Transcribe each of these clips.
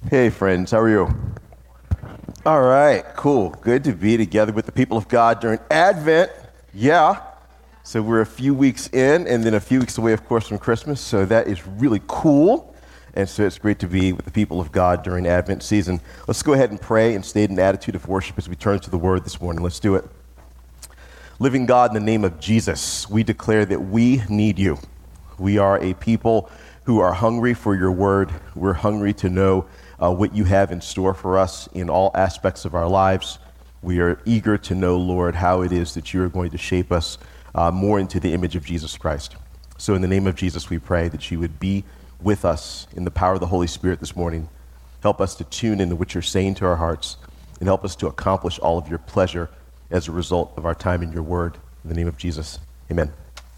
Hey friends, how are you? All right, cool. Good to be together with the people of God during Advent. Yeah. So we're a few weeks in and then a few weeks away, of course, from Christmas. So that is really cool. And so it's great to be with the people of God during Advent season. Let's go ahead and pray and stay in an attitude of worship as we turn to the Word this morning. Let's do it. Living God, in the name of Jesus, we declare that we need you. We are a people who are hungry for your Word. We're hungry to know what you have in store for us in all aspects of our lives. We are eager to know, Lord, how it is that you are going to shape us more into the image of Jesus Christ. So in the name of Jesus, we pray that you would be with us in the power of the Holy Spirit this morning. Help us to tune into what you're saying to our hearts and help us to accomplish all of your pleasure as a result of our time in your word. In the name of Jesus, amen.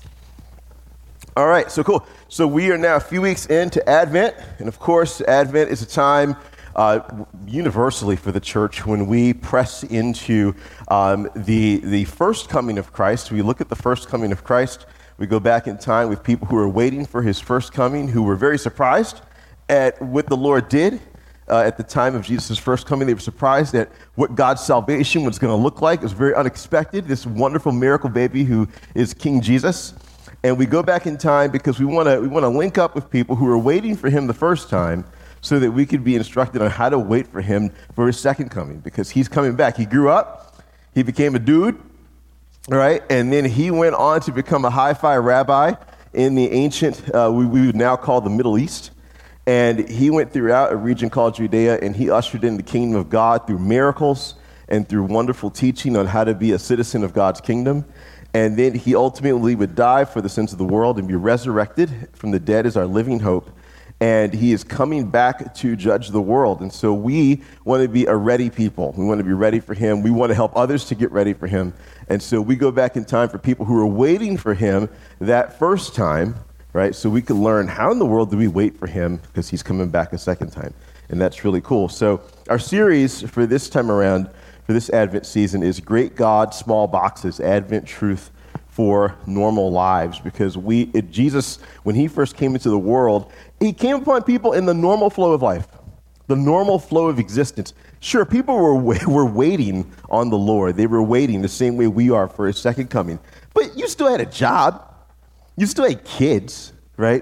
All right, so cool. So we are now a few weeks into Advent, and of course, Advent is a time universally for the church when we press into the first coming of Christ. We look at the first coming of Christ. We go back in time with people who are waiting for his first coming, who were very surprised at what the Lord did at the time of Jesus' first coming. They were surprised at what God's salvation was going to look like. It was very unexpected, this wonderful miracle baby who is King Jesus. And we go back in time because we want to link up with people who are waiting for him the first time so that we could be instructed on how to wait for him for his second coming, because he's coming back. He grew up, he became a dude, all right, and then he went on to become a hi-fi rabbi in the ancient, we would now call the Middle East. And he went throughout a region called Judea, and he ushered in the kingdom of God through miracles and through wonderful teaching on how to be a citizen of God's kingdom. And then he ultimately would die for the sins of the world and be resurrected from the dead as our living hope. And he is coming back to judge the world. And so we want to be a ready people. We want to be ready for him. We want to help others to get ready for him. And so we go back in time for people who are waiting for him that first time, right? So we can learn, how in the world do we wait for him, because he's coming back a second time. And that's really cool. So our series for this time around, for this Advent season, is Great God, Small Boxes, Advent Truth for Normal Lives. Because Jesus, when he first came into the world, he came upon people in the normal flow of life, the normal flow of existence. Sure, people were waiting on the Lord. They were waiting the same way we are for his second coming. But you still had a job. You still had kids, right?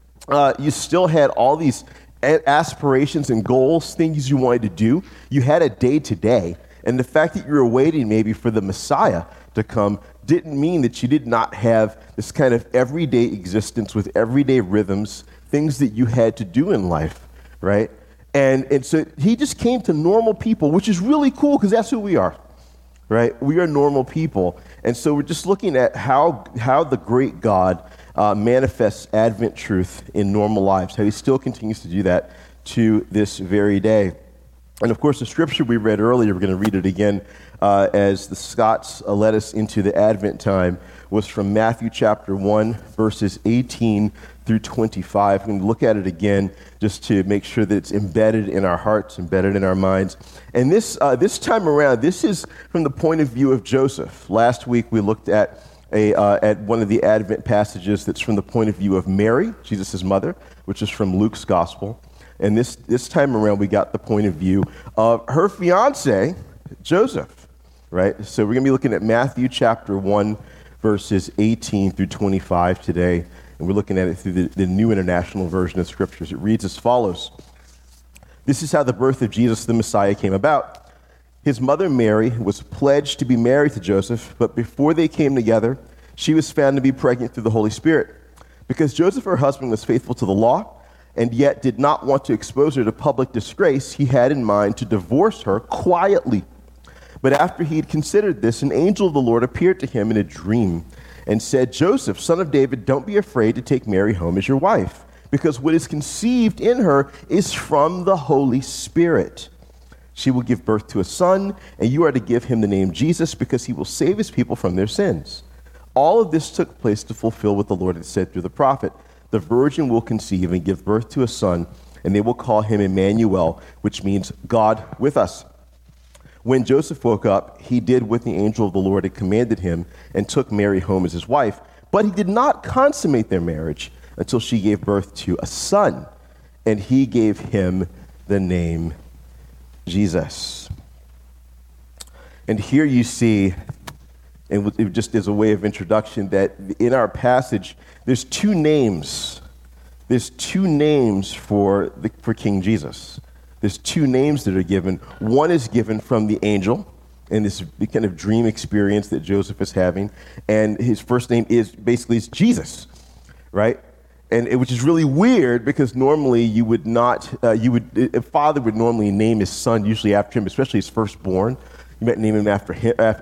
You still had all these aspirations and goals, things you wanted to do. You had a day-to-day. And the fact that you were waiting maybe for the Messiah to come didn't mean that you did not have this kind of everyday existence with everyday rhythms, things that you had to do in life, right? And so he just came to normal people, which is really cool because that's who we are, right? We are normal people. And so we're just looking at how the great God manifests Advent truth in normal lives, how he still continues to do that to this very day. And of course, the scripture we read earlier, we're going to read it again as the Scots led us into the Advent time, was from Matthew chapter 1, verses 18 through 25. We're going to look at it again just to make sure that it's embedded in our hearts, embedded in our minds. And this time around, this is from the point of view of Joseph. Last week, we looked at one of the Advent passages that's from the point of view of Mary, Jesus' mother, which is from Luke's gospel. And this time around, we got the point of view of her fiance, Joseph, right? So we're going to be looking at Matthew chapter 1, verses 18 through 25 today. And we're looking at it through the New International Version of Scriptures. It reads as follows. This is how the birth of Jesus the Messiah came about. His mother Mary was pledged to be married to Joseph, but before they came together, she was found to be pregnant through the Holy Spirit. Because Joseph, her husband, was faithful to the law, and yet did not want to expose her to public disgrace, he had in mind to divorce her quietly. But after he had considered this, an angel of the Lord appeared to him in a dream and said, Joseph, son of David, don't be afraid to take Mary home as your wife, because what is conceived in her is from the Holy Spirit. She will give birth to a son, and you are to give him the name Jesus, because he will save his people from their sins. All of this took place to fulfill what the Lord had said through the prophet. The virgin will conceive and give birth to a son, and they will call him Emmanuel, which means God with us. When Joseph woke up, he did what the angel of the Lord had commanded him and took Mary home as his wife. But he did not consummate their marriage until she gave birth to a son, and he gave him the name Jesus. And here you see, and just as a way of introduction, that in our passage, there's two names. There's two names for King Jesus. There's two names that are given. One is given from the angel, and this kind of dream experience that Joseph is having. And his first name is Jesus, right? And which is really weird because normally you would not, a father would normally name his son usually after him, especially his firstborn. You might name him after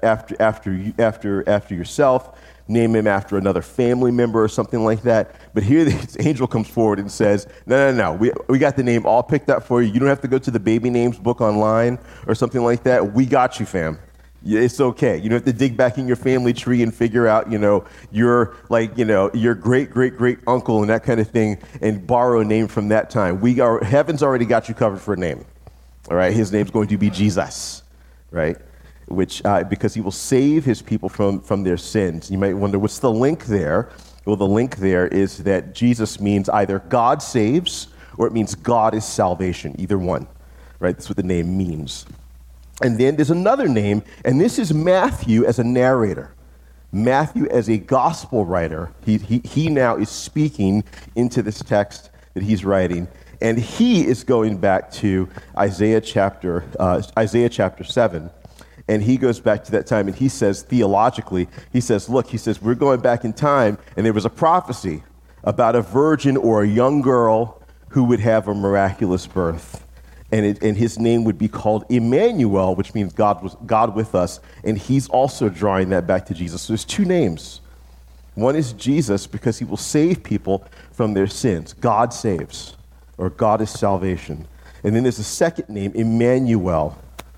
yourself, name him after another family member or something like that. But here this angel comes forward and says, no, we got the name all picked up for you. You don't have to go to the baby names book online or something like that. We got you, fam. It's okay. You don't have to dig back in your family tree and figure out, your great uncle and that kind of thing and borrow a name from that time. Heaven's already got you covered for a name. All right. His name's going to be Jesus, right? Which, because he will save his people from their sins. You might wonder, what's the link there? Well, the link there is that Jesus means either God saves or it means God is salvation, either one, right? That's what the name means. And then there's another name, and this is Matthew as a narrator. Matthew as a gospel writer. He now is speaking into this text that he's writing, and he is going back to Isaiah chapter 7. And he goes back to that time, and he says, theologically, we're going back in time, and there was a prophecy about a virgin or a young girl who would have a miraculous birth. And his name would be called Emmanuel, which means God with us. And he's also drawing that back to Jesus. So there's two names. One is Jesus because he will save people from their sins. God saves, or God is salvation. And then there's a second name, Emmanuel,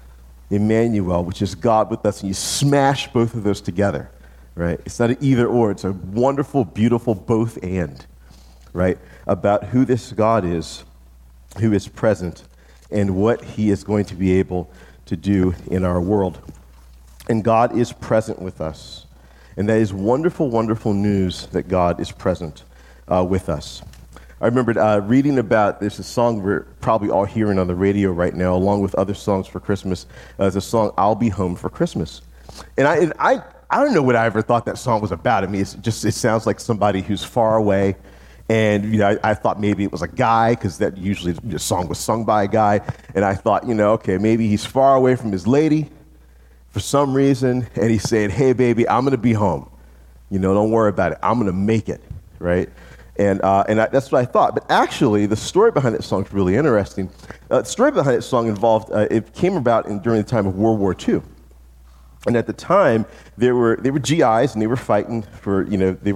which is God with us. And you smash both of those together, right? It's not an either or. It's a wonderful, beautiful both and, right? About who this God is, who is present, and what he is going to be able to do in our world. And God is present with us. And that is wonderful, wonderful news that God is present with us. I remember reading about, there's a song we're probably all hearing on the radio right now, along with other songs for Christmas. There's a song, I'll Be Home for Christmas. And I don't know what I ever thought that song was about. I mean, it sounds like somebody who's far away. And, I thought maybe it was a guy, because that usually the song was sung by a guy. And I thought, okay, maybe he's far away from his lady for some reason. And he's saying, hey, baby, I'm going to be home. Don't worry about it. I'm going to make it, right? And that's what I thought. But actually, the story behind that song is really interesting. The story behind that song involved, it came about during the time of World War II. And at the time, there were GIs, and they were fighting for,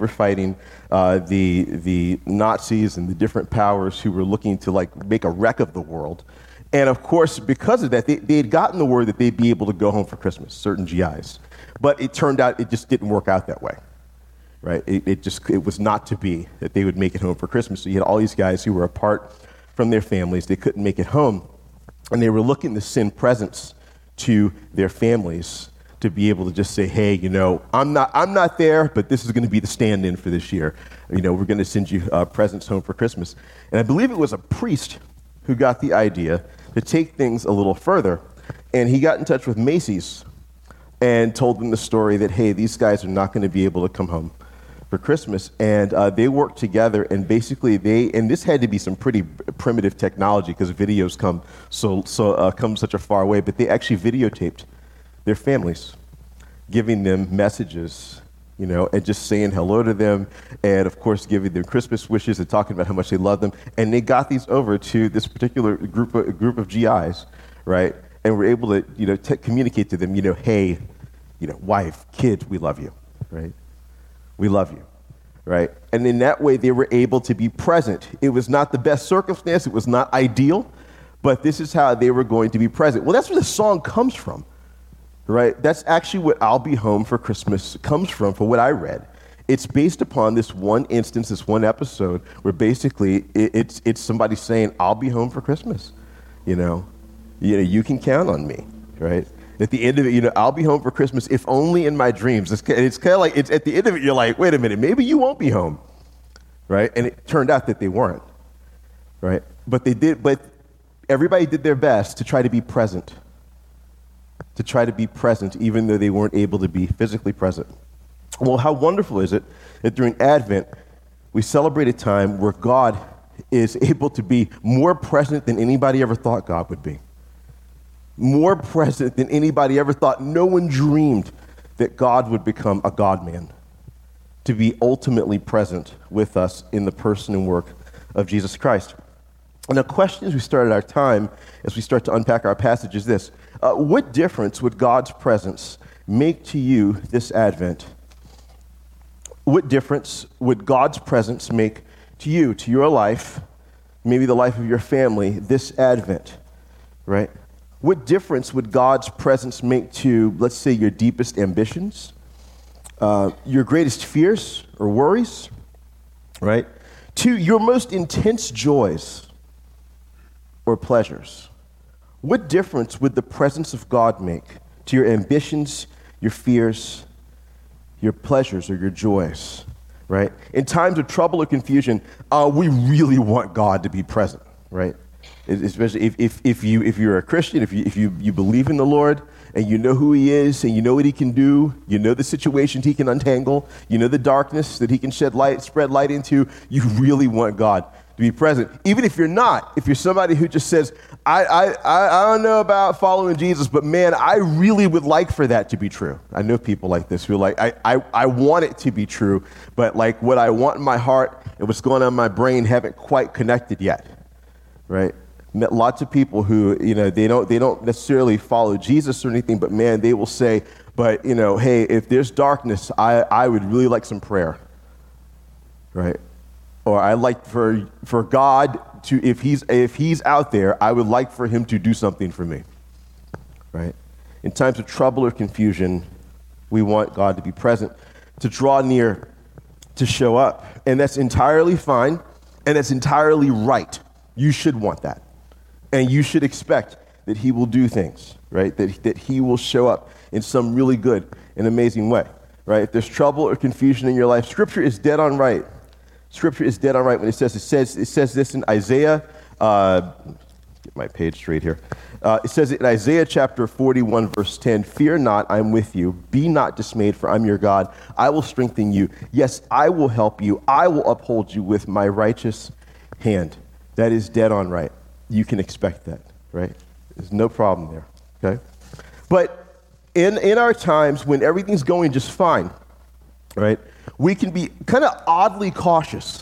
the Nazis and the different powers who were looking to make a wreck of the world. And of course, because of that, they had gotten the word that they'd be able to go home for Christmas, certain GIs. But it turned out it just didn't work out that way, right? It was not to be that they would make it home for Christmas. So you had all these guys who were apart from their families. They couldn't make it home. And they were looking to send presents to their families to be able to just say, hey, I'm not there, but this is going to be the stand-in for this year. We're going to send you presents home for Christmas. And I believe it was a priest who got the idea to take things a little further. And he got in touch with Macy's and told them the story that, hey, these guys are not going to be able to come home for Christmas. And they worked together, and basically and this had to be some pretty primitive technology because videos come such a far way, but they actually videotaped their families, giving them messages, and just saying hello to them, and of course giving them Christmas wishes and talking about how much they love them. And they got these over to this particular group of GIs, right? And were able to, communicate to them, hey, wife, kids, we love you, right? We love you, right? And in that way, they were able to be present. It was not the best circumstance. It was not ideal, but this is how they were going to be present. Well, that's where the song comes from. Right? That's actually what I'll Be Home for Christmas comes from, for what I read. It's based upon this one instance, this one episode, where basically it's somebody saying, I'll be home for Christmas. You can count on me, right? At the end of it, I'll be home for Christmas, if only in my dreams. It's kind of like, it's at the end of it, you're like, wait a minute, maybe you won't be home, right? And it turned out that they weren't, right? But they did, but everybody did their best to try to be present, even though they weren't able to be physically present. Well, how wonderful is it that during Advent, we celebrate a time where God is able to be more present than anybody ever thought God would be. More present than anybody ever thought. No one dreamed that God would become a God-man, to be ultimately present with us in the person and work of Jesus Christ. And the question as we started our time, as we start to unpack our passage, is this. What difference would God's presence make to you this Advent? What difference would God's presence make to you, to your life, maybe the life of your family, this Advent, right? What difference would God's presence make to, let's say, your deepest ambitions, your greatest fears or worries, right? To your most intense joys or pleasures? What difference would the presence of God make to your ambitions, your fears, your pleasures, or your joys, right? In times of trouble or confusion, we really want God to be present, right? Especially if you're a Christian, if you believe in the Lord, and you know who he is, and you know what he can do, you know the situations he can untangle, you know the darkness that he can spread light into, you really want God to be present. Even if you're not, if you're somebody who just says, I don't know about following Jesus, but man, I really would like for that to be true. I know people like this who are like, I want it to be true, but like what I want in my heart and what's going on in my brain haven't quite connected yet, right? Met lots of people who, they don't necessarily follow Jesus or anything, but man, they will say, but hey, if there's darkness, I would really like some prayer, right? Or I like for God to, if he's out there, I would like for him to do something for me, right? In times of trouble or confusion, we want God to be present, to draw near, to show up, and that's entirely fine, and that's entirely right. You should want that. And you should expect that he will do things, right? That he will show up in some really good and amazing way, right? If there's trouble or confusion in your life, Scripture is dead on right. Scripture is dead on right when it says this in Isaiah. Get my page straight here. It says it in Isaiah chapter 41, verse 10. Fear not, I am with you. Be not dismayed, for I'm your God. I will strengthen you. Yes, I will help you. I will uphold you with my righteous hand. That is dead on right. You can expect that, right? There's no problem there, okay? But in our times when everything's going just fine, right, we can be kind of oddly cautious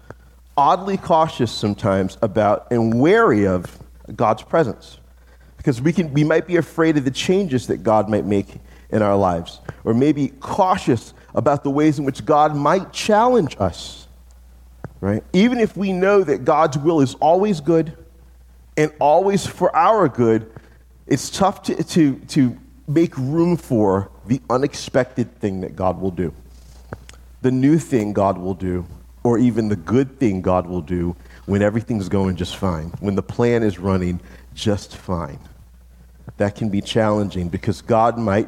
sometimes about and wary of God's presence. Because we might be afraid of the changes that God might make in our lives, or maybe cautious about the ways in which God might challenge us, right? Even if we know that God's will is always good, and always for our good, it's tough to make room for the unexpected thing that God will do, the new thing God will do, or even the good thing God will do when everything's going just fine, when the plan is running just fine. That can be challenging because God might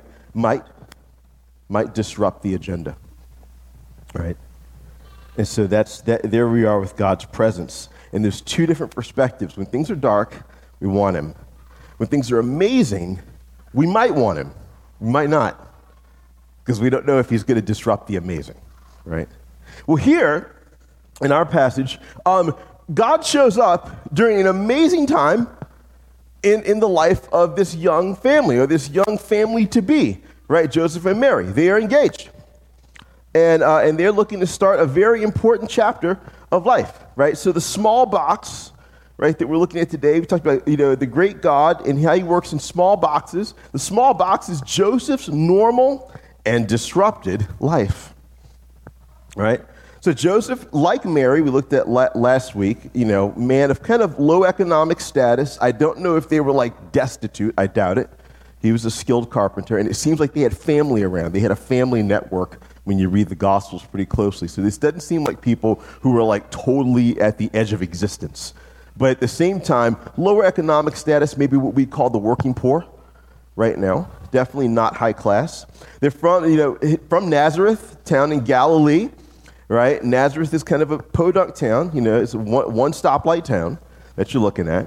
disrupt the agenda, right? And so there we are with God's presence. And there's two different perspectives. When things are dark, we want him. When things are amazing, we might want him. We might not, because we don't know if he's going to disrupt the amazing, right? Well, here in our passage, God shows up during an amazing time in the life of this young family, or this young family-to-be, right? Joseph and Mary. They are engaged. And they're looking to start a very important chapter of life, right? So the small box, right, that we're looking at today, we talked about, the great God and how he works in small boxes. The small box is Joseph's normal and disrupted life, right? So Joseph, like Mary, we looked at last week, man of kind of low economic status. I don't know if they were like destitute. I doubt it. He was a skilled carpenter, and it seems like they had family around. They had a family network when you read the Gospels pretty closely. So this doesn't seem like people who were like totally at the edge of existence. But at the same time, lower economic status, maybe what we call the working poor right now. Definitely not high class. They're from Nazareth, town in Galilee, right? Nazareth is kind of a podunk town. It's a one stoplight town that you're looking at,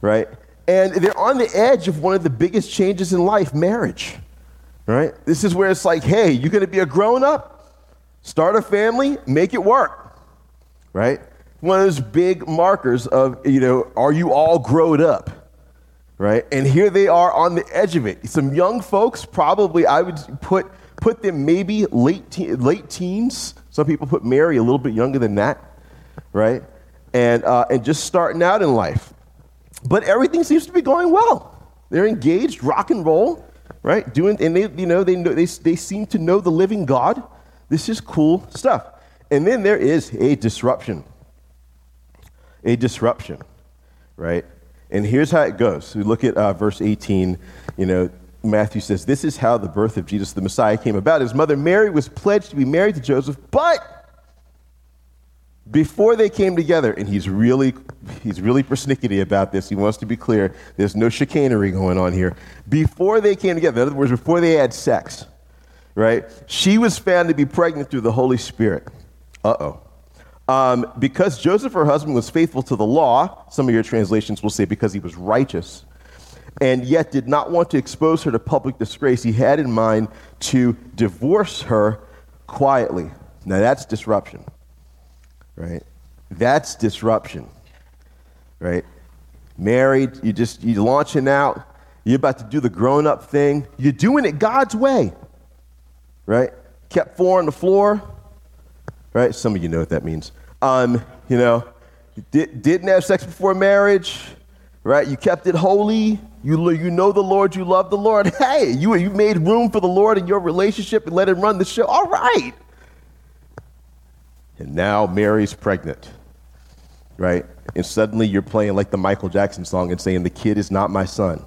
right? And they're on the edge of one of the biggest changes in life, marriage, right? This is where it's like, hey, you're going to be a grown-up, start a family, make it work, right? One of those big markers of, are you all grown up, right? And here they are on the edge of it. Some young folks, probably I would put them maybe late teens. Some people put Mary a little bit younger than that, right? And just starting out in life. But everything seems to be going well. They're engaged, rock and roll, right? They seem to know the living God. This is cool stuff. And then there is a disruption. A disruption, right? And here's how it goes. We look at verse 18. Matthew says, this is how the birth of Jesus the Messiah came about. His mother Mary was pledged to be married to Joseph, but before they came together, and he's really persnickety about this. He wants to be clear. There's no chicanery going on here. Before they came together, in other words, before they had sex, right? She was found to be pregnant through the Holy Spirit. Because Joseph, her husband, was faithful to the law, some of your translations will say because he was righteous, and yet did not want to expose her to public disgrace, he had in mind to divorce her quietly. Now that's disruption, right? That's disruption, right? Married, you're launching out, you're about to do the grown-up thing, you're doing it God's way, right? Kept four on the floor, right? Some of you know what that means. Didn't have sex before marriage, right? You kept it holy. You know the Lord. You love the Lord. Hey, you made room for the Lord in your relationship and let him run the show. All right. And now Mary's pregnant, right? And suddenly you're playing like the Michael Jackson song and saying, the kid is not my son,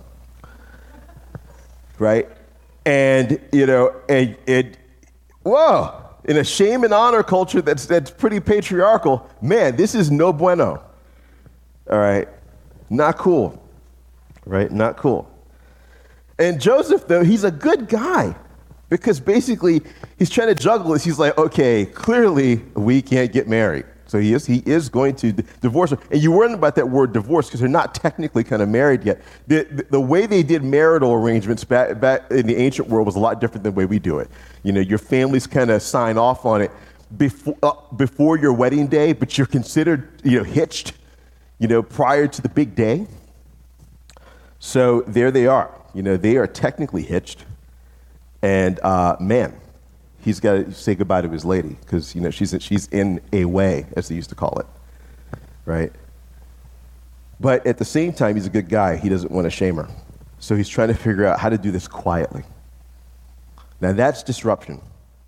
right? And, whoa. In a shame and honor culture that's pretty patriarchal, man, this is no bueno. All right? Not cool. Right? Not cool. And Joseph, though, he's a good guy because basically he's trying to juggle this. He's like, okay, clearly we can't get married. So he is going to divorce her. And you worry about that word divorce because they're not technically kind of married yet. The way they did marital arrangements back in the ancient world was a lot different than the way we do it. Your families kind of sign off on it before your wedding day, but you're considered, hitched, prior to the big day. So there they are. They are technically hitched. And man, he's got to say goodbye to his lady because, she's in a way, as they used to call it, right? But at the same time, he's a good guy. He doesn't want to shame her. So he's trying to figure out how to do this quietly. Now, that's disruption.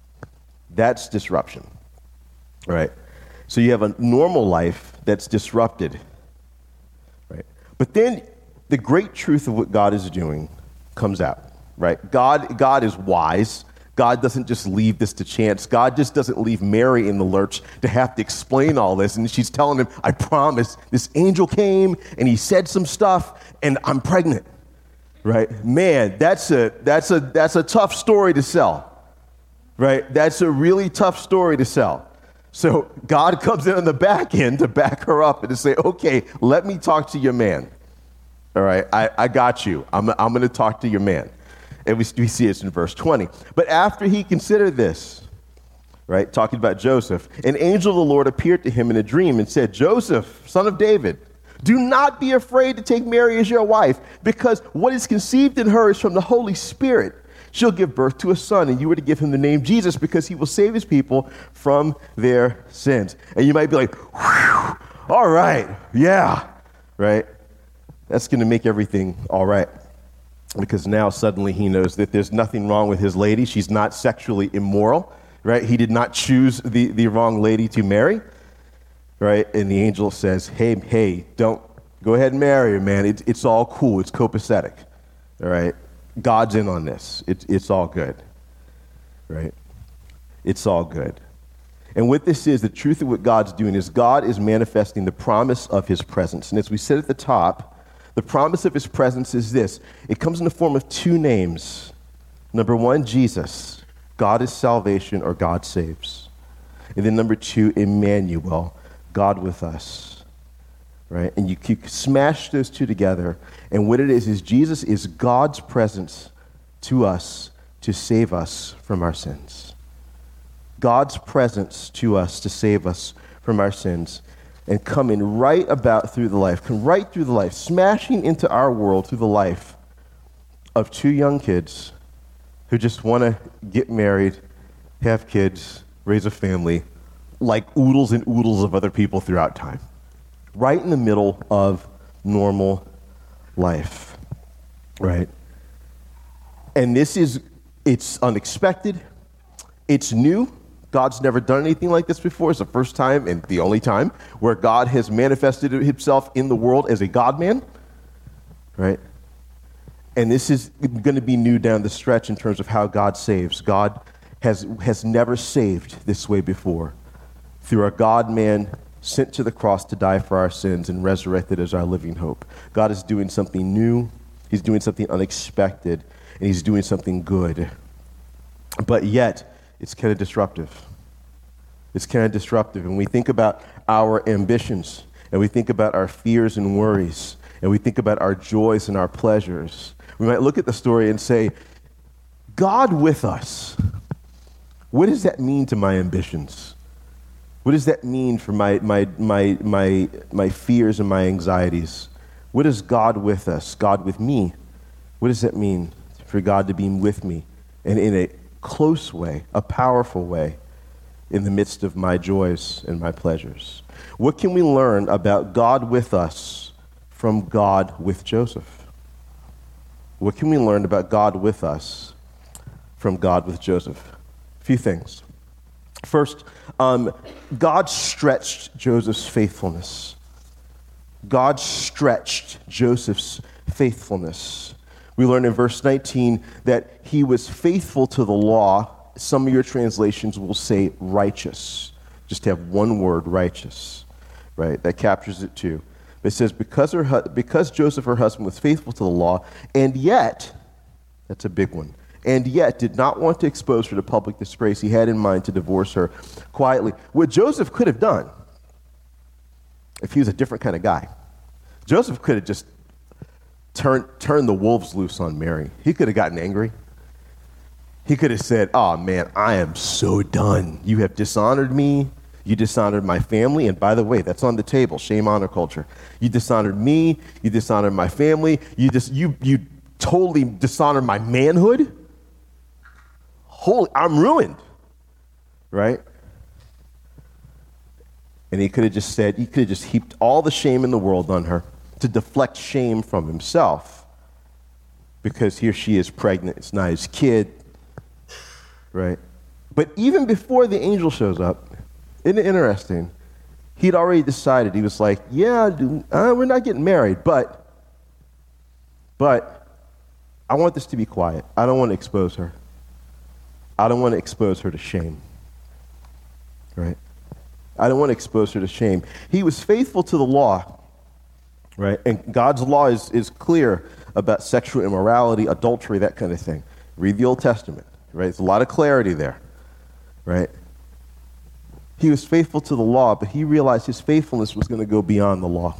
That's disruption, right? So you have a normal life that's disrupted, right? But then the great truth of what God is doing comes out, right? God is wise. God doesn't just leave this to chance. God just doesn't leave Mary in the lurch to have to explain all this. And she's telling him, I promise, this angel came and he said some stuff and I'm pregnant, right? Man, that's a tough story to sell, right? That's a really tough story to sell. So God comes in on the back end to back her up and to say, okay, let me talk to your man. All right, I got you. I'm going to talk to your man. And we see this in verse 20. But after he considered this, right, talking about Joseph, an angel of the Lord appeared to him in a dream and said, Joseph, son of David, do not be afraid to take Mary as your wife, because what is conceived in her is from the Holy Spirit. She'll give birth to a son, and you are to give him the name Jesus, because he will save his people from their sins. And you might be like, whew, all right, yeah, right? That's going to make everything all right. Because now suddenly he knows that there's nothing wrong with his lady. She's not sexually immoral, right? He did not choose the wrong lady to marry, right? And the angel says, hey, don't go ahead and marry her, man. It's all cool. It's copacetic, all right? God's in on this. It's all good, right? It's all good. And what this is, the truth of what God's doing is God is manifesting the promise of his presence. And as we said at the top, the promise of his presence is this. It comes in the form of two names. Number one, Jesus. God is salvation, or God saves. And then number two, Emmanuel, God with us. right? And you smash those two together, and what it is Jesus is God's presence to us to save us from our sins. God's presence to us to save us from our sins, and coming right about through the life, smashing into our world through the life of two young kids who just want to get married, have kids, raise a family, like oodles and oodles of other people throughout time. Right in the middle of normal life, right? And it's unexpected, it's new. God's never done anything like this before. It's the first time and the only time where God has manifested himself in the world as a God-man, right? And this is going to be new down the stretch in terms of how God saves. God has never saved this way before, through a God-man sent to the cross to die for our sins and resurrected as our living hope. God is doing something new. He's doing something unexpected, and he's doing something good. But yet, it's kind of disruptive. It's kind of disruptive. And we think about our ambitions, and we think about our fears and worries, and we think about our joys and our pleasures. We might look at the story and say, God with us. What does that mean to my ambitions? What does that mean for my fears and my anxieties? What is God with us? God with me? What does that mean for God to be with me? And in a close way, a powerful way, in the midst of my joys and my pleasures. What can we learn about God with us from God with Joseph? What can we learn about God with us from God with Joseph? A few things. First, God stretched Joseph's faithfulness. God stretched Joseph's faithfulness. We learn in verse 19 that he was faithful to the law. Some of your translations will say righteous. Just have one word, righteous, right? That captures it too. It says, because Joseph, her husband, was faithful to the law, and yet, that's a big one, and yet did not want to expose her to public disgrace, he had in mind to divorce her quietly. What Joseph could have done, if he was a different kind of guy, Joseph could have just turned the wolves loose on Mary. He could have gotten angry. He could have said, oh man, I am so done. You have dishonored me. You dishonored my family. And by the way, that's on the table, shame, honor culture. You dishonored me. You dishonored my family. You totally dishonored my manhood. I'm ruined, right? And he could have just heaped all the shame in the world on her to deflect shame from himself, because here she is pregnant. It's not his kid, right? But even before the angel shows up, isn't it interesting? He'd already decided. He was like, yeah, we're not getting married, but I want this to be quiet. I don't want to expose her. I don't want to expose her to shame, right? I don't want to expose her to shame. He was faithful to the law, right? And God's law is clear about sexual immorality, adultery, that kind of thing. Read the Old Testament, right? There's a lot of clarity there, right? He was faithful to the law, but he realized his faithfulness was going to go beyond the law.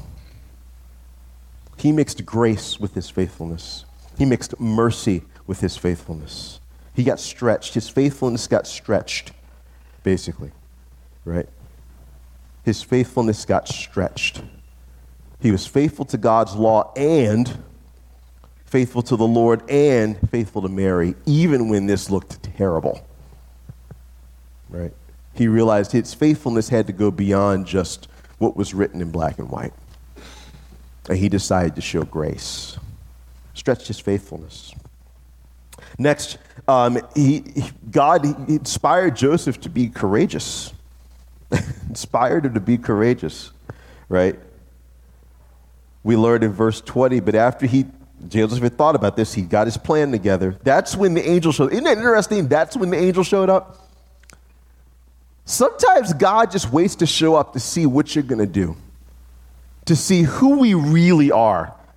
He mixed grace with his faithfulness. He mixed mercy with his faithfulness. He got stretched. His faithfulness got stretched, basically, right? His faithfulness got stretched. He was faithful to God's law and faithful to the Lord and faithful to Mary, even when this looked terrible, right? He realized his faithfulness had to go beyond just what was written in black and white. And he decided to show grace. Stretched his faithfulness. Next, God inspired Joseph to be courageous. Inspired him to be courageous, right? We learned in verse 20, but after Joseph had thought about this, he got his plan together. That's when the angel showed up. Isn't that interesting? That's when the angel showed up. Sometimes God just waits to show up to see what you're going to do, to see who we really are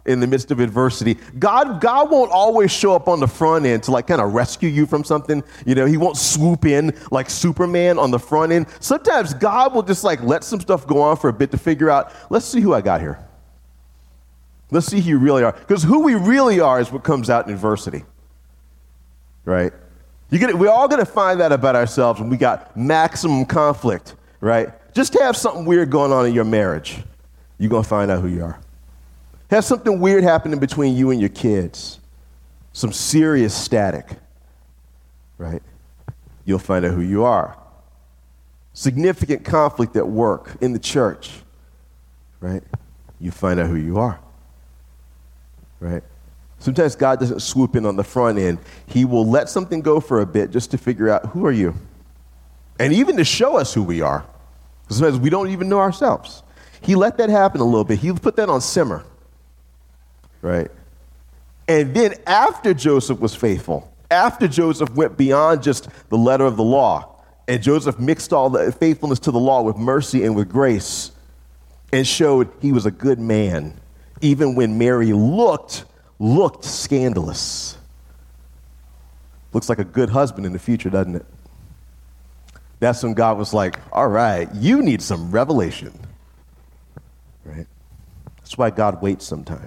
in the midst of adversity. God won't always show up on the front end to like kind of rescue you from something. You know, he won't swoop in like Superman on the front end. Sometimes God will just like let some stuff go on for a bit to figure out, let's see who I got here. Let's see who you really are. Because who we really are is what comes out in adversity, right? We're all going to find that about ourselves when we got maximum conflict, right? Just have something weird going on in your marriage. You're going to find out who you are. Have something weird happening between you and your kids. Some serious static, right? You'll find out who you are. Significant conflict at work, in the church, right? You find out who you are, right? Sometimes God doesn't swoop in on the front end. He will let something go for a bit just to figure out, who are you? And even to show us who we are. Because sometimes we don't even know ourselves. He let that happen a little bit. He put that on simmer, right? And then after Joseph was faithful, after Joseph went beyond just the letter of the law, and Joseph mixed all the faithfulness to the law with mercy and with grace, and showed he was a good man, even when Mary looked scandalous. Looks like a good husband in the future, doesn't it? That's when God was like, all right, you need some revelation, right? That's why God waits sometimes.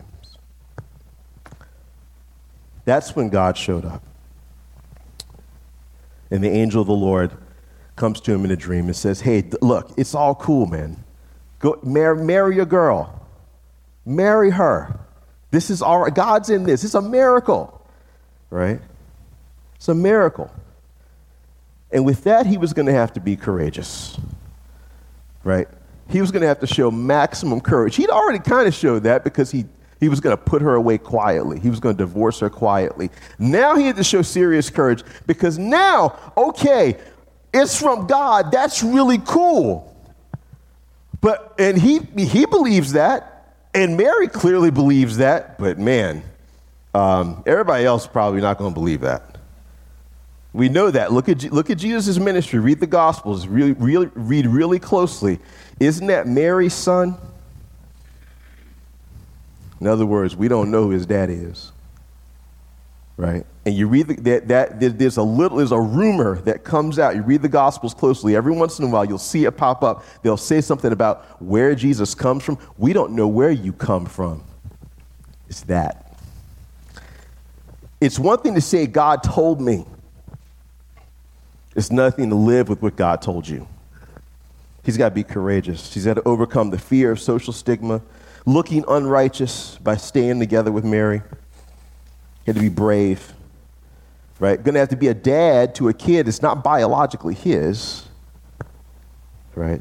That's when God showed up. And the angel of the Lord comes to him in a dream and says, hey, look, it's all cool, man. Go marry your girl. Marry her. This is all right. God's in this. It's a miracle, right? It's a miracle. And with that, he was going to have to be courageous, right? He was going to have to show maximum courage. He'd already kind of showed that because he was going to put her away quietly. He was going to divorce her quietly. Now he had to show serious courage because now, okay, it's from God. That's really cool. And he believes that. And Mary clearly believes that, but man, everybody else probably not going to believe that. We know that. Look at Jesus' ministry. Read the Gospels. Read really closely. Isn't that Mary's son? In other words, we don't know who his daddy is, right? And you read there's a rumor that comes out. You read the Gospels closely. Every once in a while, you'll see it pop up. They'll say something about where Jesus comes from. We don't know where you come from. It's that. It's one thing to say, God told me. It's nothing to live with what God told you. He's got to be courageous. He's got to overcome the fear of social stigma, looking unrighteous by staying together with Mary. He had to be brave, right? Going to have to be a dad to a kid that's not biologically his, right?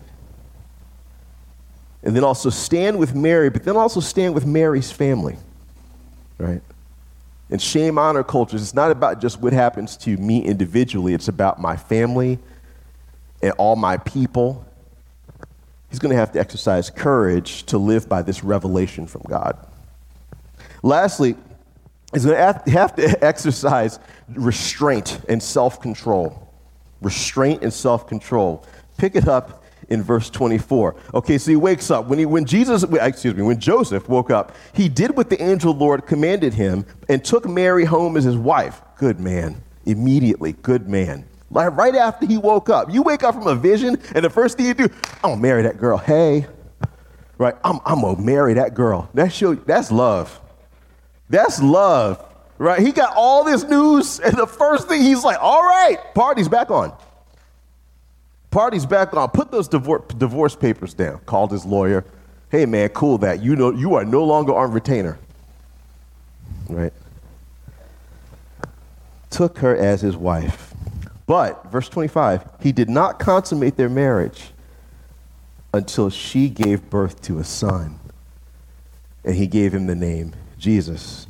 And then also stand with Mary, but then also stand with Mary's family, right? In shame, honor cultures, it's not about just what happens to me individually. It's about my family and all my people. He's going to have to exercise courage to live by this revelation from God. Lastly, he's going to have to exercise restraint and self-control. Restraint and self-control. Pick it up in verse 24. Okay, so he wakes up. When Joseph woke up, he did what the angel of the Lord commanded him and took Mary home as his wife. Good man. Immediately, good man. Like right after he woke up. You wake up from a vision, and the first thing you do, I'm gonna marry that girl. Hey, right? I'm gonna marry that girl. That's love. That's love, right? He got all this news, and the first thing he's like, all right, party's back on. Party's back on. Put those divorce papers down. Called his lawyer. Hey, man, cool that. You know, you are no longer on retainer. Right? Took her as his wife. But, verse 25, he did not consummate their marriage until she gave birth to a son. And he gave him the name Jesus.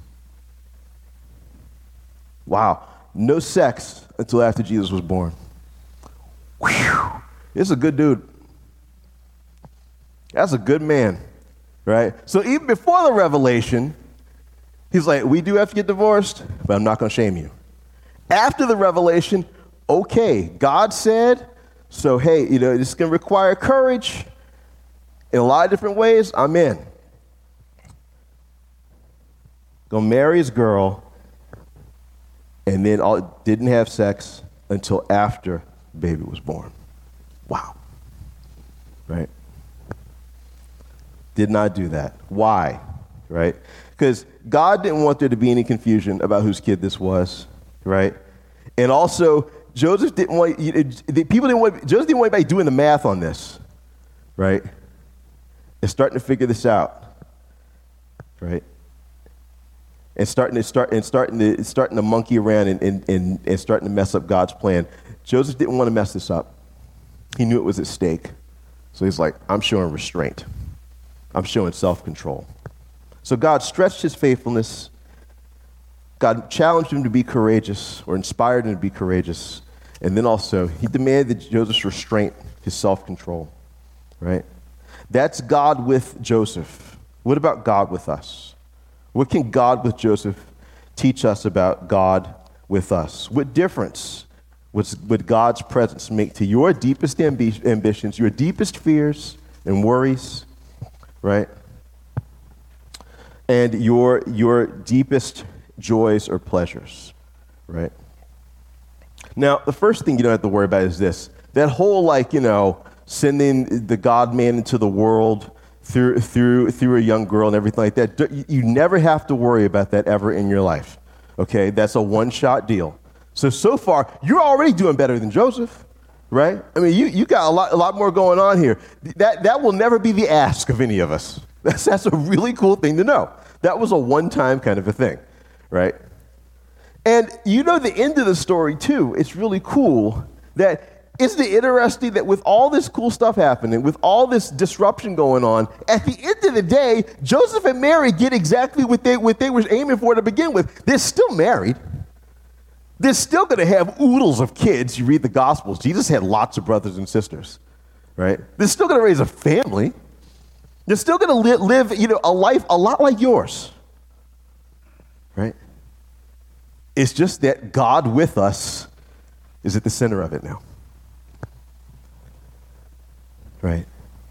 Wow. No sex until after Jesus was born. Whew. This is a good dude. That's a good man, right? So even before the revelation, he's like, we do have to get divorced, but I'm not going to shame you. After the revelation, okay, God said, so hey, this is going to require courage in a lot of different ways. I'm in. go marry his girl, and then didn't have sex until after the baby was born. Wow. Right? Did not do that. Why? Right? Because God didn't want there to be any confusion about whose kid this was, right? And also, Joseph didn't want, Joseph didn't want anybody doing the math on this, right? And starting to figure this out, right? And starting to monkey around and starting to mess up God's plan. Joseph didn't want to mess this up. He knew it was at stake. So he's like, I'm showing restraint. I'm showing self-control. So God stretched his faithfulness. God challenged him to be courageous, or inspired him to be courageous. And then also, he demanded Joseph's restraint, his self-control, right? That's God with Joseph. What about God with us? What can God with Joseph teach us about God with us? What difference would God's presence make to your deepest ambitions, your deepest fears and worries, right? And your deepest joys or pleasures, right? Now, the first thing you don't have to worry about is this. That whole, sending the God-man into the world through a young girl and everything like that, you never have to worry about that ever in your life, okay? That's a one-shot deal. So far, you're already doing better than Joseph, right? I mean, you got a lot more going on here. That will never be the ask of any of us. That's a really cool thing to know. That was a one-time kind of a thing, right? And you know the end of the story, too. It's really cool that isn't it interesting that with all this cool stuff happening, with all this disruption going on, at the end of the day, Joseph and Mary get exactly what they were aiming for to begin with. They're still married. They're still going to have oodles of kids. You read the Gospels. Jesus had lots of brothers and sisters, right? They're still going to raise a family. They're still going to live, a life a lot like yours, right? It's just that God with us is at the center of it now, right?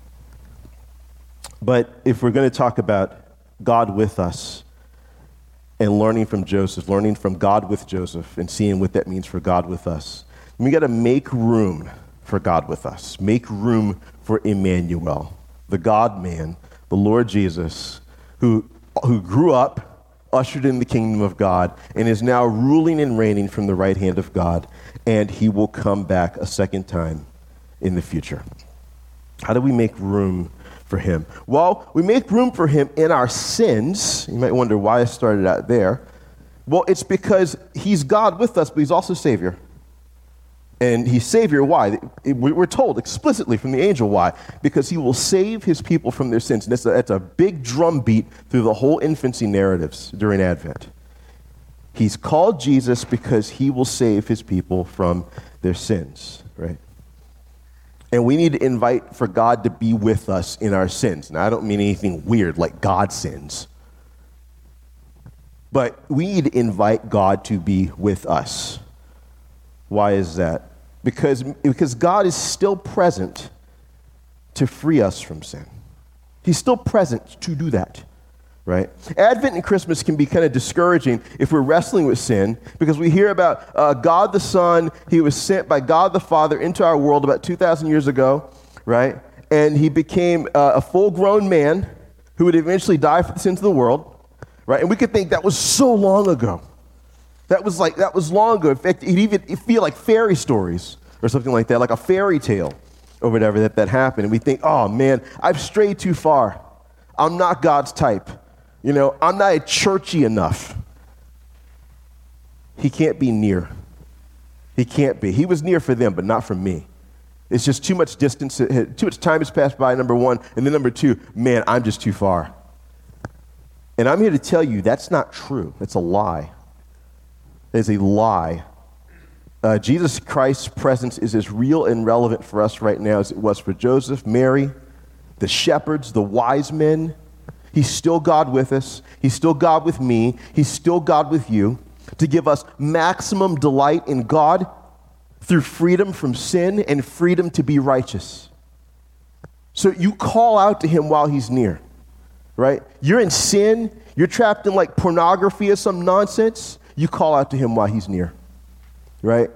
But if we're going to talk about God with us and learning from Joseph, learning from God with Joseph and seeing what that means for God with us, we got to make room for God with us. Make room for Emmanuel, the God-man, the Lord Jesus, who grew up, ushered in the kingdom of God, and is now ruling and reigning from the right hand of God, and he will come back a second time in the future. How do we make room for him? Well, we make room for him in our sins. You might wonder why I started out there. Well, it's because he's God with us, but he's also Savior. And he's Savior, why? We're told explicitly from the angel why. Because he will save his people from their sins. And that's a big drum beat through the whole infancy narratives during Advent. He's called Jesus because he will save his people from their sins, right? And we need to invite for God to be with us in our sins. Now, I don't mean anything weird like God sins. But we need to invite God to be with us. Why is that? Because God is still present to free us from sin. He's still present to do that, right? Advent and Christmas can be kind of discouraging if we're wrestling with sin, because we hear about God the Son. He was sent by God the Father into our world about 2,000 years ago, right? And he became a full-grown man who would eventually die for the sins of the world, right? And we could think that was so long ago. That was long ago. In fact, it'd feel like fairy stories or something like that, like a fairy tale or whatever that happened. And we think, oh man, I've strayed too far. I'm not God's type. I'm not churchy enough. He can't be near. He can't be. He was near for them, but not for me. It's just too much distance. Too much time has passed by, number one. And then number two, man, I'm just too far. And I'm here to tell you that's not true. That's a lie. Is a lie. Jesus Christ's presence is as real and relevant for us right now as it was for Joseph, Mary, the shepherds, the wise men. He's still God with us. He's still God with me. He's still God with you to give us maximum delight in God through freedom from sin and freedom to be righteous. So you call out to him while he's near. right? You're in sin. You're trapped in like pornography or some nonsense. You call out to him while he's near, right?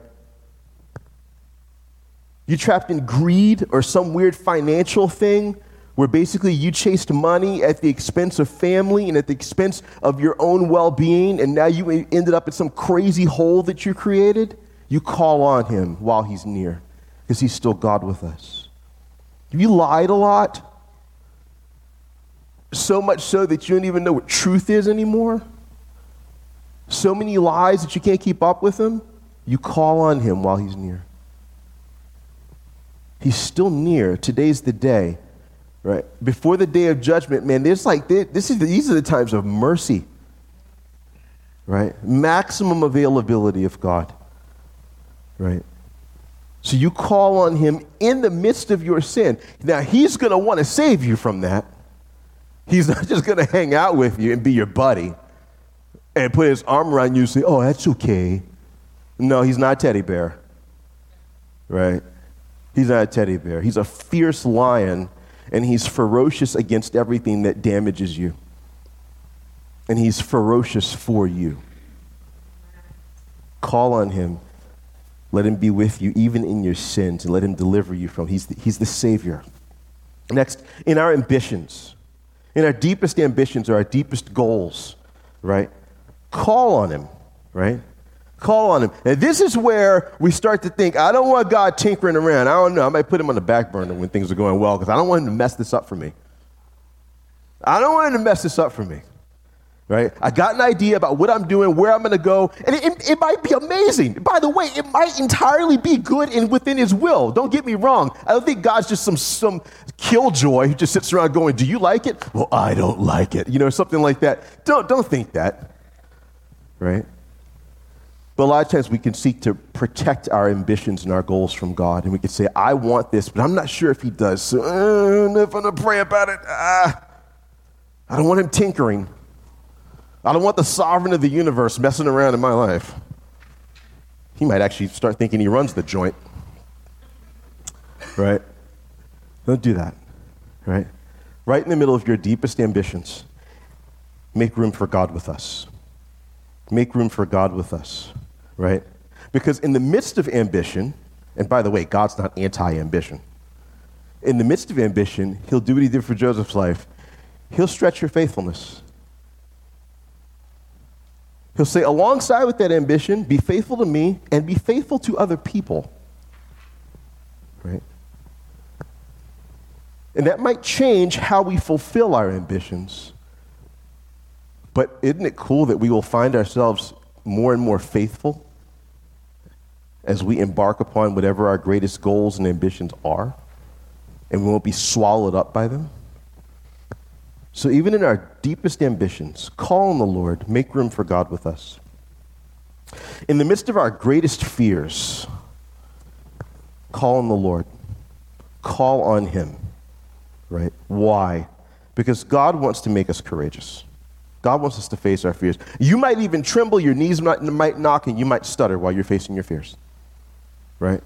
You're trapped in greed or some weird financial thing where basically you chased money at the expense of family and at the expense of your own well-being, and now you ended up in some crazy hole that you created. You call on him while he's near because he's still God with us. Have you lied a lot? So much so that you don't even know what truth is anymore? So many lies that you can't keep up with them? You call on him while he's near. He's still near. Today's the day, right? Before the day of judgment, man, these are the times of mercy, right? Maximum availability of God, right? So you call on him in the midst of your sin. Now, he's going to want to save you from that. He's not just going to hang out with you and be your buddy and put his arm around you and say, oh, that's okay. No, he's not a teddy bear, right? He's not a teddy bear. He's a fierce lion, and he's ferocious against everything that damages you. And he's ferocious for you. Call on him. Let him be with you, even in your sins, and let him deliver you from. He's the Savior. Next, in our ambitions, in our deepest ambitions or our deepest goals, right? Call on him, right? Call on him. And this is where we start to think, I don't want God tinkering around. I don't know. I might put him on the back burner when things are going well because I don't want him to mess this up for me. I don't want him to mess this up for me, right? I got an idea about what I'm doing, where I'm going to go, and it might be amazing. By the way, it might entirely be good and within his will. Don't get me wrong. I don't think God's just some killjoy who just sits around going, do you like it? Well, I don't like it. Something like that. Don't think that, right? But a lot of times we can seek to protect our ambitions and our goals from God. And we can say, I want this, but I'm not sure if he does. So I'm not going to pray about it. I don't want him tinkering. I don't want the sovereign of the universe messing around in my life. He might actually start thinking he runs the joint. Right? Don't do that. Right? Right in the middle of your deepest ambitions, make room for God with us. Make room for God with us. Right? Because in the midst of ambition, and by the way, God's not anti-ambition. In the midst of ambition, he'll do what he did for Joseph's life. He'll stretch your faithfulness. He'll say, alongside with that ambition, be faithful to me and be faithful to other people. Right? And that might change how we fulfill our ambitions. But isn't it cool that we will find ourselves more and more faithful as we embark upon whatever our greatest goals and ambitions are, and we won't be swallowed up by them? So even in our deepest ambitions, call on the Lord, make room for God with us. In the midst of our greatest fears, call on the Lord. Call on him, right? Why? Because God wants to make us courageous. God wants us to face our fears. You might even tremble, your knees might knock, and you might stutter while you're facing your fears, right?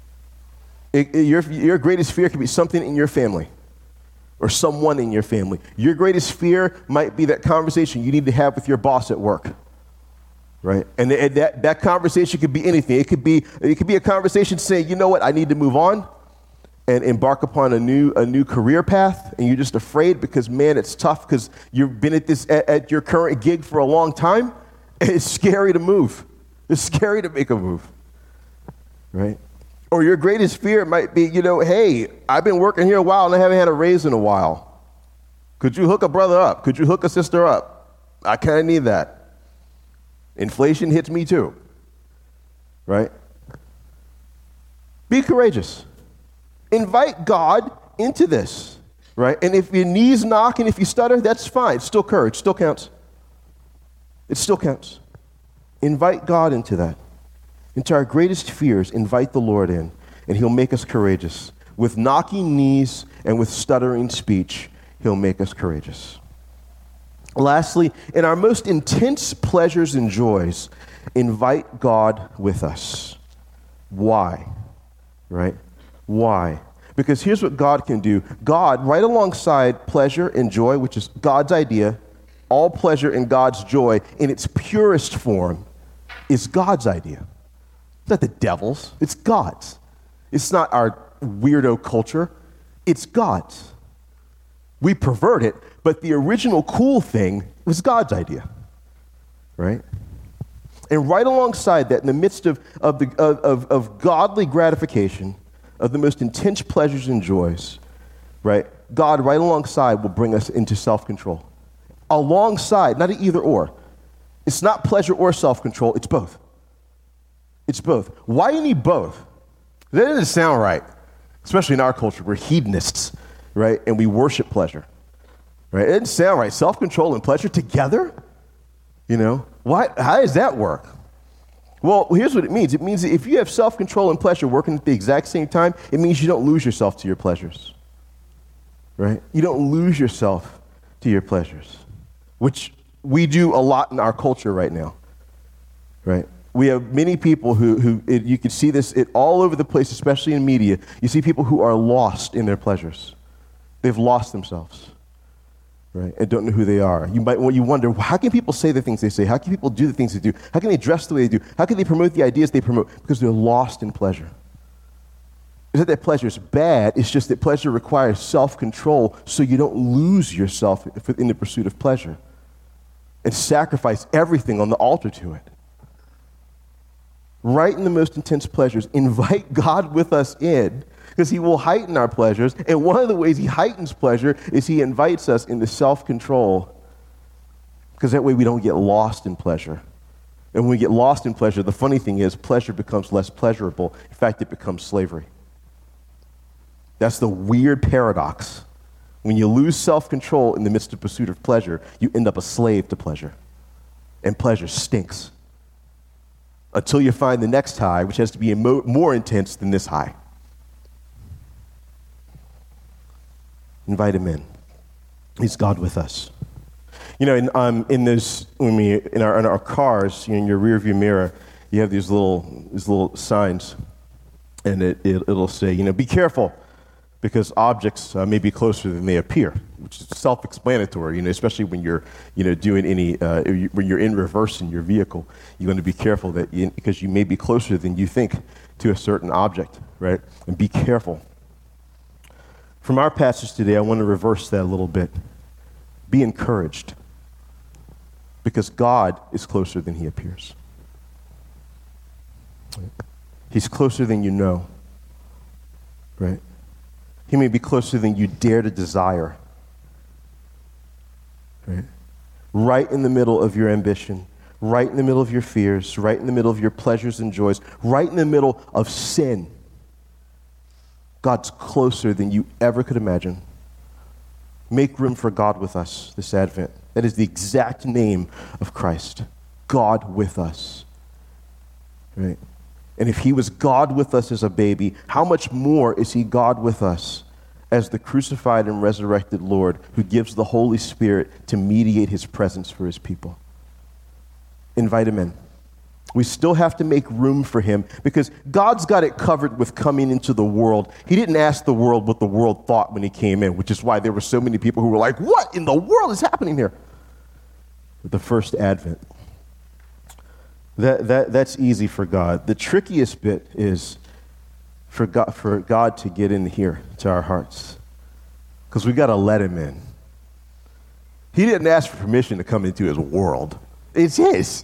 Your greatest fear could be something in your family or someone in your family. Your greatest fear might be that conversation you need to have with your boss at work, right? And that conversation could be anything. It could be a conversation saying, you know what, I need to move on and embark upon a new career path, and you're just afraid because, man, it's tough because you've been at your current gig for a long time, and it's scary to move. It's scary to make a move, right? Or your greatest fear might be, hey, I've been working here a while and I haven't had a raise in a while. Could you hook a brother up? Could you hook a sister up? I kind of need that. Inflation hits me too, right? Be courageous. Invite God into this, right? And if your knees knock and if you stutter, that's fine. Still courage. Still counts. It still counts. Invite God into that. Into our greatest fears, invite the Lord in, and he'll make us courageous. With knocking knees and with stuttering speech, he'll make us courageous. Lastly, in our most intense pleasures and joys, invite God with us. Why? Right? Why? Because here's what God can do. God, right alongside pleasure and joy, which is God's idea, all pleasure and God's joy in its purest form is God's idea. It's not the devil's, it's God's. It's not our weirdo culture, it's God's. We pervert it, but the original cool thing was God's idea, right? And right alongside that, in the midst of godly gratification, of the most intense pleasures and joys, right? God, right alongside, will bring us into self-control. Alongside, not an either or. It's not pleasure or self-control, it's both. It's both. Why do you need both? That doesn't sound right, especially in our culture. We're hedonists, right? And we worship pleasure, right? It doesn't sound right. Self-control and pleasure together? You know, why? How does that work? Well, here's what it means. It means that if you have self-control and pleasure working at the exact same time, it means you don't lose yourself to your pleasures, right? You don't lose yourself to your pleasures, which we do a lot in our culture right now, right? We have many people who you can see this all over the place, especially in media. You see people who are lost in their pleasures. They've lost themselves, right, and don't know who they are. You wonder, how can people say the things they say? How can people do the things they do? How can they dress the way they do? How can they promote the ideas they promote? Because they're lost in pleasure. It's not that pleasure is bad, it's just that pleasure requires self-control so you don't lose yourself in the pursuit of pleasure and sacrifice everything on the altar to it. Right in the most intense pleasures, invite God with us in, because he will heighten our pleasures. And one of the ways he heightens pleasure is he invites us into self-control, because that way we don't get lost in pleasure. And when we get lost in pleasure, the funny thing is pleasure becomes less pleasurable. In fact, it becomes slavery. That's the weird paradox. When you lose self-control in the midst of pursuit of pleasure, you end up a slave to pleasure. And pleasure stinks. Until you find the next high, which has to be more intense than this high. Invite him in. He's God with us. You know, in our cars, in your rearview mirror, you have these little signs, and it'll say, be careful, because objects may be closer than they appear, which is self-explanatory. Especially when you're doing when you're in reverse in your vehicle, you're going to be careful because you may be closer than you think to a certain object, right? And be careful. From our passage today, I want to reverse that a little bit. Be encouraged, because God is closer than he appears. He's closer than you know, right? He may be closer than you dare to desire, right? Right in the middle of your ambition, right in the middle of your fears, right in the middle of your pleasures and joys, right in the middle of sin. God's closer than you ever could imagine. Make room for God with us this Advent. That is the exact name of Christ. God with us. Right? And if he was God with us as a baby, how much more is he God with us as the crucified and resurrected Lord who gives the Holy Spirit to mediate his presence for his people? Invite him in. We still have to make room for him because God's got it covered with coming into the world. He didn't ask the world what the world thought when he came in, which is why there were so many people who were like, what in the world is happening here? The first Advent. That's easy for God. The trickiest bit is for God to get in here to our hearts, because we got to let him in. He didn't ask for permission to come into his world. It's his.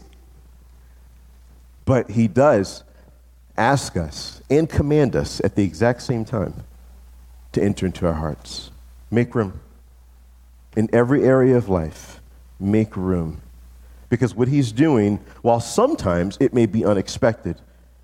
But he does ask us and command us at the exact same time to enter into our hearts. Make room. In every area of life, make room. Because what he's doing, while sometimes it may be unexpected,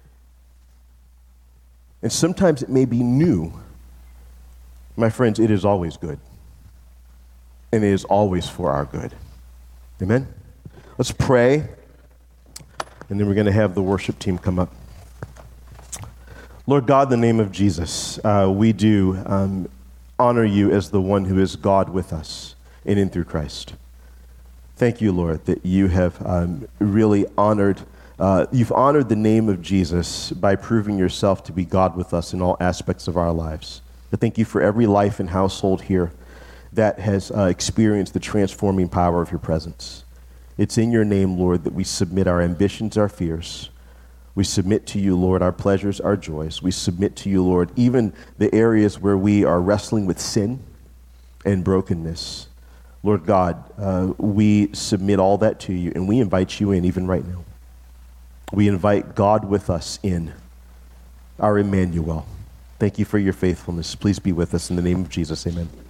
and sometimes it may be new, my friends, it is always good. And it is always for our good. Amen? Let's pray. And then we're going to have the worship team come up. Lord God, in the name of Jesus, we do honor you as the one who is God with us in and through Christ. Thank you, Lord, that you have really honored, you've honored the name of Jesus by proving yourself to be God with us in all aspects of our lives. I thank you for every life and household here that has experienced the transforming power of your presence. It's in your name, Lord, that we submit our ambitions, our fears. We submit to you, Lord, our pleasures, our joys. We submit to you, Lord, even the areas where we are wrestling with sin and brokenness. Lord God, we submit all that to you, and we invite you in even right now. We invite God with us in, our Emmanuel. Thank you for your faithfulness. Please be with us in the name of Jesus. Amen.